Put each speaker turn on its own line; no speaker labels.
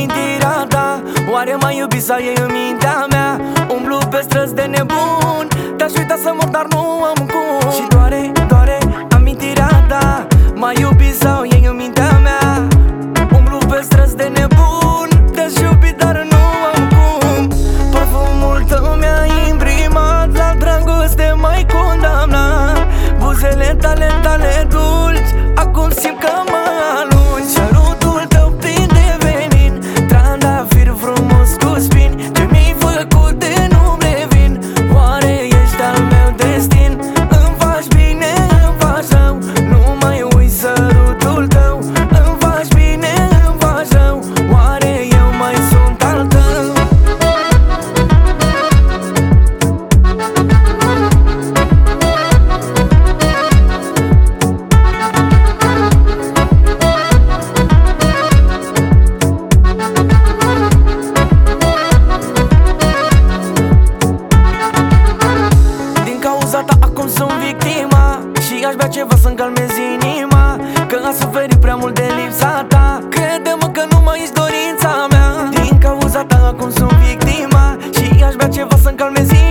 amintirea ta. Oare m-ai iubit sau e în mintea mea? Umblu pe străzi de nebun, te-aș uita să mor, dar nu am cum. Și doare, doare amintirea ta. M-ai iubit sau e în mintea mea? Umblu pe străzi de nebun, te-aș iubi, dar nu am cum. Parfumul tău mi-a imprimat, la dragoste m-ai condamnat. Buzele tale dulci, acum simt că mă alungi. Salutul tău plin de venin, trandafir frumos cu spini. Ce mi-ai făcut de nu-mi revin. Oare ești al meu destin? Îmi faci bine, îmi faci rău, nu mai uit sărutul tău. Îmi faci bine, îmi faci rău, oare eu mai sunt al tău? Acum sunt victima și aș bea ceva să-mi calmez inima, că am suferit prea mult de lipsa ta. Crede-mă că nu mai ești dorința mea. Din cauza ta acum sunt victima și aș bea ceva să-mi calmez inima.